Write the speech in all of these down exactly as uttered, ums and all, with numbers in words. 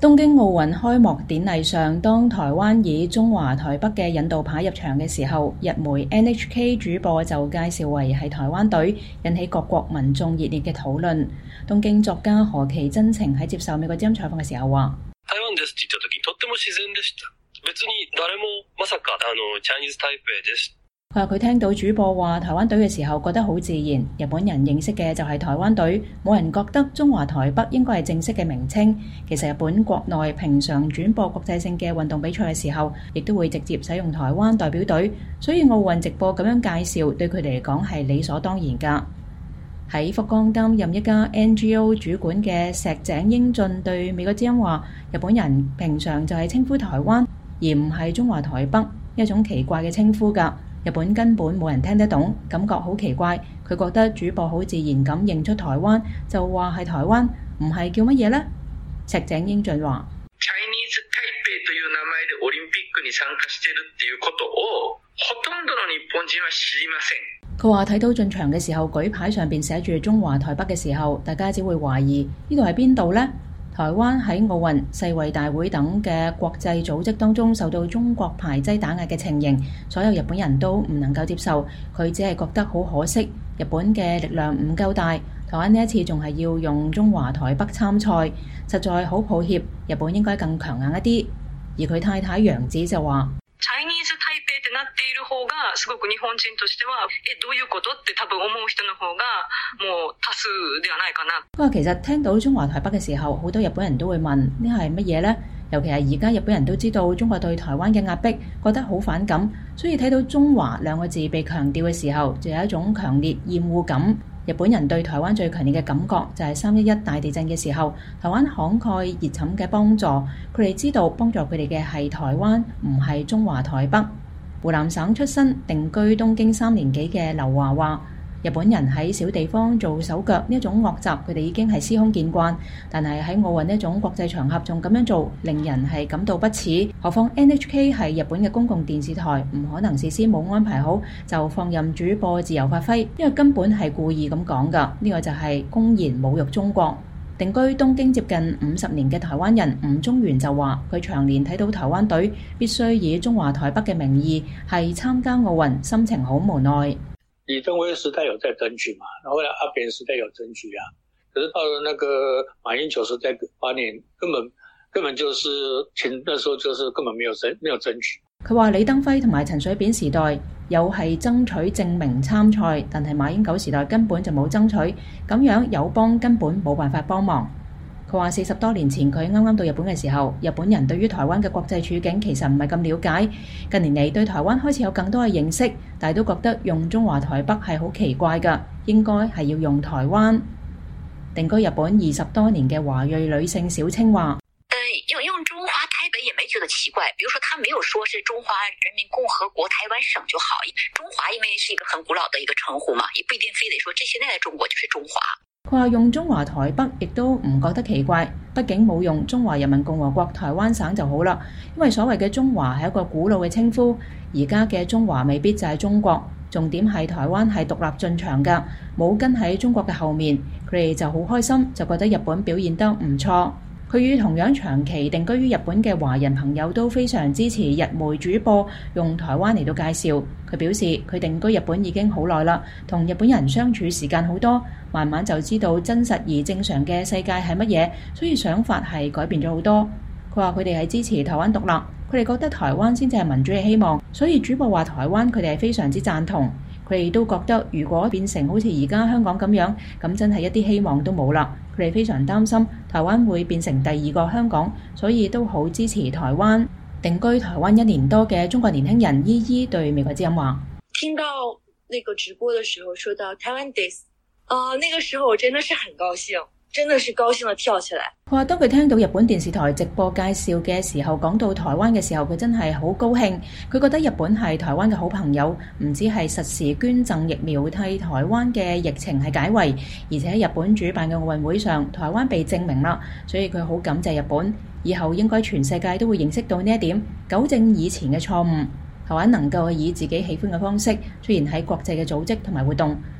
東京奧運開幕典禮上，當台灣以中華台北嘅引導牌入場嘅時候，日媒 N H K 主播就介紹為係台灣隊，引起各國民眾熱烈嘅討論。東京作家河崎真晴喺接受美國之音採訪嘅時候話： 台灣ですって言った時とっても自然でした。別に誰もまさかあのチャイニーズ台北です。 佢話佢聽到主播話台灣隊嘅時候覺得好自然，日本人認識嘅就係台灣隊，冇人覺得中華台北應該係正式嘅名稱。其實日本國內平常轉播國際性嘅運動比賽嘅時候，亦都會直接使用台灣代表隊，所以奧運直播咁樣介紹對佢哋嚟講係理所當然㗎。喺福岡擔任一家 N G O 主管嘅石井英俊對美國之音話：日本人平常就係稱呼台灣，而唔係中華台北，一種奇怪嘅稱呼㗎。日本根本冇人聽得懂，感覺好奇怪。佢覺得主播好自然咁認出台灣，就話係台灣，唔係叫乜嘢呢？石井英俊話 ：Chinese Taipei という名前でオリンピックに參加しているっていうことをほとんどの日本人は知りません。 佢話睇到進場嘅時候，舉牌上邊寫住中華台北嘅時候，大家只會懷疑呢度係邊度呢？台灣喺奧運、世衛大會等嘅國際組織當中受到中國排擠打壓嘅情形，所有日本人都唔能夠接受。佢只係覺得好可惜，日本嘅力量唔夠大。台灣呢一次仲係要用中華台北參賽，實在好抱歉，日本應該更強硬一啲。而佢太太楊子就話： Chinese Taipei ってなっている方がすごく日本人としてはえどういうことって多分思う人の方がもう多數ではないかな。 不過其實聽到中華台北嘅時候，好多日本人都會問呢係乜嘢呢？尤其係而家日本人都知道中國對台灣嘅壓迫，覺得好反感，所以睇到中華兩個字被強調嘅時候，就有一種強烈厭惡感。日本人對台灣最強烈嘅感覺就係三一一大地震嘅時候，台灣慷慨熱忱嘅幫助，佢哋知道幫助佢哋嘅係台灣，唔係中華台北。湖南省出身定居東京三年幾嘅劉華話：日本人喺小地方做手腳呢一種惡習，佢哋已經係司空見慣，但係喺奧運呢一種國際場合仲咁樣做，令人係感到不齒。何況 N H K 係日本嘅公共電視台，唔可能事先冇安排好就放任主播自由發揮，因為根本係故意咁講㗎。呢個就係公然侮辱中國。定居東京接近五十年嘅台灣人吳中元就話：佢長年睇到台灣隊必須以中華台北嘅名義係參加奧運，心情好無奈。 李登輝時代有在爭取嘛，然後來阿扁時代有爭取啊，可是到了那個馬英九時代八年，根本根本就是前那時候就是根本沒有爭沒有爭取。 佢話李登輝同埋陳水扁時代有係爭取證明參賽，但係馬英九時代根本就冇爭取，咁樣友邦根本冇辦法幫忙。佢話四十多年前佢啱啱到日本嘅時候，日本人對於台灣嘅國際處境其實唔係咁了解，近年嚟對台灣開始有更多嘅認識，但係都覺得用中華台北係好奇怪㗎，應該係要用台灣。定居日本二十多年嘅華裔女性小青話： 用用中華台北也沒覺得奇怪，比如說他沒有說是中華人民共和國台灣省就好，中華因為是一個很古老的一個稱呼嘛，也不一定非得說這現在的中國就是中華。 佢話用中華台北亦都唔覺得奇怪，畢竟冇用中華人民共和國台灣省就好啦，因為所謂嘅中華係一個古老嘅稱呼，而家嘅中華未必就係中國，重點係台灣係獨立進場㗎，冇跟喺中國嘅後面，佢哋就好開心，就覺得日本表現得唔錯。佢與同樣長期定居於日本嘅華人朋友都非常支持日媒主播用台灣嚟到介紹。佢表示佢定居日本已經好耐啦，同日本人相處時間好多，慢慢就知道真實而正常嘅世界係乜嘢，所以想法係改變咗好多。佢話佢哋係支持台灣獨立，佢哋覺得台灣先至係民主嘅希望，所以主播話台灣佢哋係非常之贊同。佢哋都覺得如果變成好似而家香港咁樣，咁真係一啲希望都冇啦。佢哋非常擔心台灣會變成第二個香港，所以都好支持台灣。定居台灣一年多嘅中國年輕人依依對美國之音話： 聽到那個直播的時候說到台灣です啊，那個時候我真的是很高興，真的是高興地跳起來。 佢話當佢聽到日本電視台直播介紹嘅時候，講到台灣嘅時候，佢真係好高興。佢覺得日本係台灣嘅好朋友，唔止係實時捐贈疫苗替台灣嘅疫情係解圍，而且喺日本主辦嘅奧運會上，台灣被證明啦，所以佢好感謝日本。以後應該全世界都會認識到呢一點，糾正以前嘅錯誤。台灣能夠以自己喜歡嘅方式出現喺國際嘅組織同埋活動，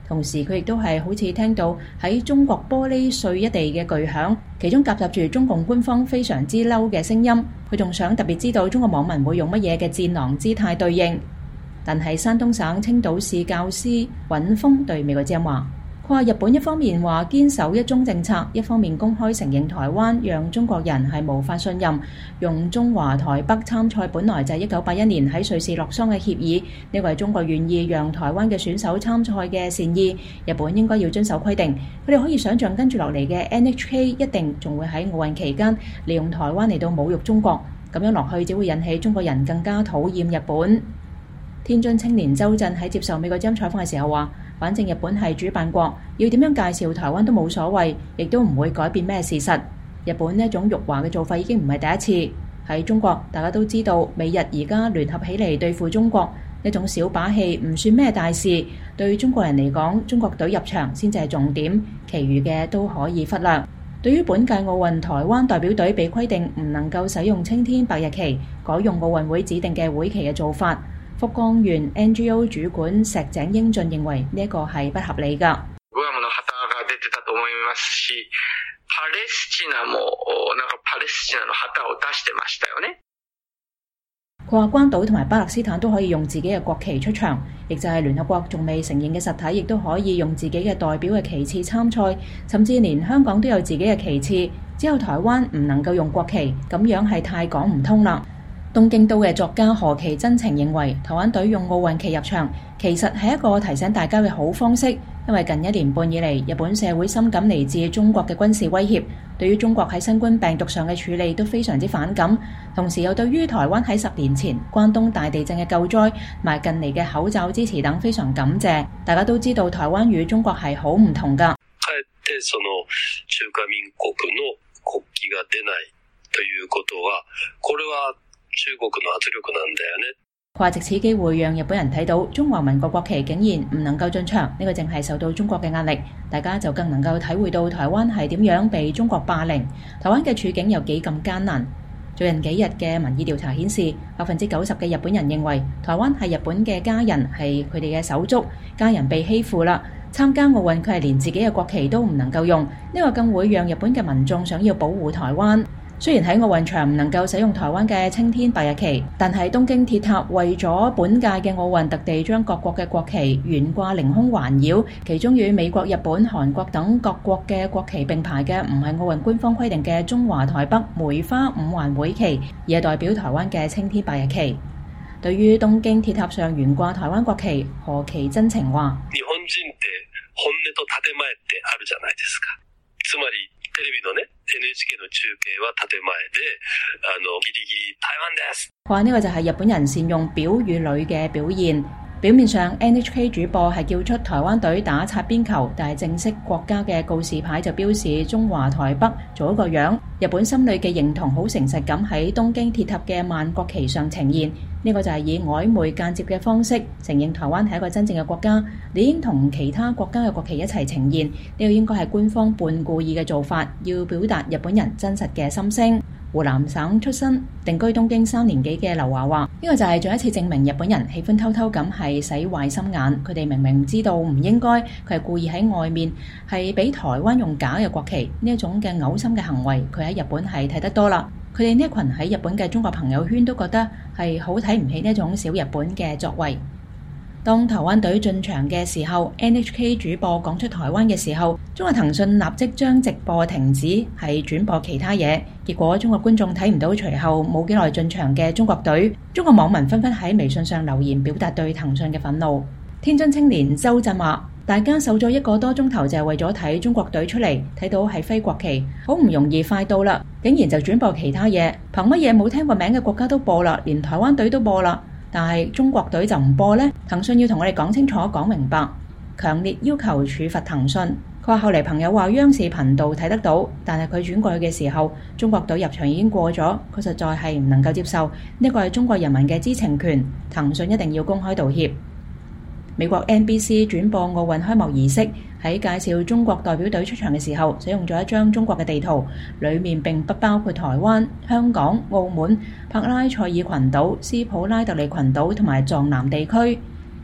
同時佢亦都係好似聽到喺中國玻璃碎一地嘅巨響，其中夾雜住中共官方非常之嬲嘅聲音。佢仲想特別知道中國網民會用乜嘢嘅戰狼姿態對應。但係山東省青島市教師尹峰對美國之音話，佢話日本一方面話堅守一中政策，一方面公開承認台灣，讓中國人係無法信任。用中華台北參賽本來就係一九八一年喺瑞士洛桑嘅協議，呢個係中國願意讓台灣嘅選手參賽嘅善意，日本應該要遵守規定。佢哋可以想象跟住落嚟嘅 N H K 一定仲會喺奧運期間利用台灣嚟到侮辱中國，咁樣落去只會引起中國人更加討厭日本。天津青年周震喺接受美國之音採訪嘅時候話，反正日本係主辦國，要點樣介紹台灣都冇所謂，亦都唔會改變咩事實。日本呢一種辱華嘅做法已經唔係第一次。喺中國大家都知道，美日而家聯合起嚟對付中國，呢種小把戲唔算咩大事。對中國人嚟講，中國隊入場先至係重點，其餘嘅都可以忽略。對於本屆奧運台灣代表隊被規定唔能夠使用青天白日旗，改用奧運會指定嘅會旗嘅做法，福岡縣 N G O 主管石井英俊認為呢一個係不合理㗎。 グアムの旗が出てたと思いますし、パレスチナもなんかパレスチナの旗を出してましたよね。 佢話關島同埋巴勒斯坦都可以用自己嘅國旗出場，亦就係聯合國仲未承認嘅實體，亦都可以用自己嘅代表嘅旗幟參賽，甚至連香港都有自己嘅旗幟，只有台灣唔能夠用國旗，咁樣係太講唔通啦。東京都嘅作家何其真情認為，台灣隊用奧運旗入場，其實係一個提醒大家嘅好方式，因為近一年半以嚟，日本社會深感嚟自中國嘅軍事威脅，對於中國喺新冠病毒上嘅處理都非常之反感，同時又對於台灣喺十年前關東大地震嘅救災同埋近嚟嘅口罩支持等非常感謝。大家都知道台灣與中國係好唔同㗎。 かえってその中華民國の國旗が出ないということは、これは中國の圧力なんだよね。 佢話藉此機會讓日本人睇到中華民國國旗竟然唔能夠進場，呢、這個正係受到中國嘅壓力，大家就更能夠體會到台灣係點樣被中國霸凌，台灣嘅處境有幾咁艱難。最近幾日嘅民意調查顯示，百分之九十嘅日本人認為台灣係日本嘅家人，係佢哋嘅手足，家人被欺負啦。參加奧運佢係連自己嘅國旗都唔能夠用，呢、這個更會讓日本嘅民眾想要保護台灣。雖然喺奧運場唔能夠使用台灣嘅青天白日旗，但係東京鐵塔為咗本屆嘅奧運特地將各國嘅國旗懸掛凌空環繞，其中與美國、日本、韓國等各國嘅國旗並排嘅唔係奧運官方規定嘅中華台北梅花五環會旗，而係代表台灣嘅青天白日旗。對於東京鐵塔上懸掛台灣國旗，何其真情話： 日本人って本音と建前ってあるじゃないですか。つまりテレビのね N H K の中継は建前で、あのギリギリ台灣です。 話呢個就係日本人善用表與裏嘅表現。表面上 N H K 主播係叫出台灣隊打擦邊球，但係正式國家嘅告示牌就標示中華台北做一個樣。日本心裏嘅認同好誠實咁喺東京鐵塔嘅萬國旗上呈現，呢、這個就係以曖昧間接嘅方式承認台灣係一個真正嘅國家，理應同其他國家嘅國旗一齊呈現。呢、這個應該係官方半故意嘅做法，要表達日本人真實嘅心聲。湖南省出身、定居東京三年幾嘅劉華話：呢個就係再一次證明日本人喜歡偷偷咁係洗壞心眼。佢哋明明知道唔應該，佢係故意喺外面係俾台灣用假嘅國旗，呢一種嘅嘔心嘅行為，佢喺日本係睇得多啦。佢哋呢一群喺日本嘅中國朋友圈都覺得係好睇唔起呢一種小日本嘅作為。當台灣隊進場嘅時候 ，N H K 主播講出台灣嘅時候，中國騰訊立即將直播停止，係轉播其他嘢。結果中國觀眾睇唔到隨後冇幾耐進場嘅中國隊，中國網民紛紛喺微信上留言表達對騰訊嘅憤怒。天津青年周震話：大家守咗一個多鐘頭就係為咗睇中國隊出嚟，睇到係揮國旗，好唔容易快到啦，竟然就轉播其他嘢，憑乜嘢冇聽過名嘅國家都播啦，連台灣隊都播啦？但係中國隊就唔播呢？騰訊要同我哋講清楚、講明白，強烈要求處罰騰訊。佢話後嚟朋友話央視頻道睇得到，但係佢轉過去嘅時候，中國隊入場已經過咗，佢實在係唔能夠接受。呢個係中國人民嘅知情權，騰訊一定要公開道歉。美國 N B C 轉播奧運開幕儀式，喺介紹中國代表隊出場嘅時候，使用咗一張中國嘅地圖，裡面並不包括台灣、香港、澳門、柏拉塞爾群島、斯普拉特里群島同埋藏南地區。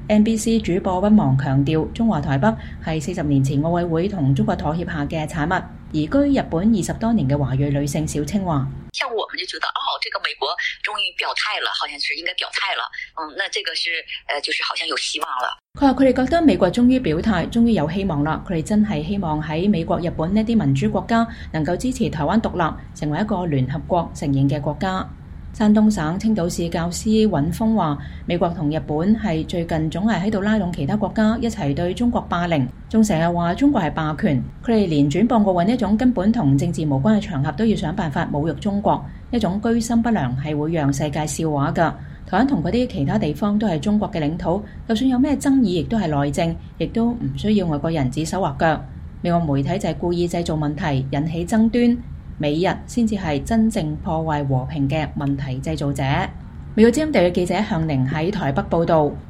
N B C 主播溫芒強調，中華台北係四十年前奧委會同中國妥協下嘅產物。移居日本二十多年嘅華裔女性小青話： 像我們就覺得，哦，這個美國終於表態了，好像是應該表態了。嗯，那這個是，呃，就是好像有希望了。 佢話佢哋覺得美國終於表態，終於有希望啦。佢哋真係希望喺美國、日本呢啲民主國家能夠支持台灣獨立，成為一個聯合國承認嘅國家。山東省青島市教師尹峰話：美國同日本係最近總係喺度拉攏其他國家一齊對中國霸凌，仲成日話中國係霸權。佢哋連轉播奧運呢一種根本同政治無關嘅場合都要想辦法侮辱中國，一種居心不良係會讓世界笑話㗎。台灣同嗰啲其他地方都係中國嘅領土，就算有咩爭議，亦都係內政，亦都唔需要外國人指手畫腳。美國媒體就係故意製造問題，引起爭端。美日先至係真正破壞和平嘅問題製造者。美國之音特約記者向寧喺台北報導。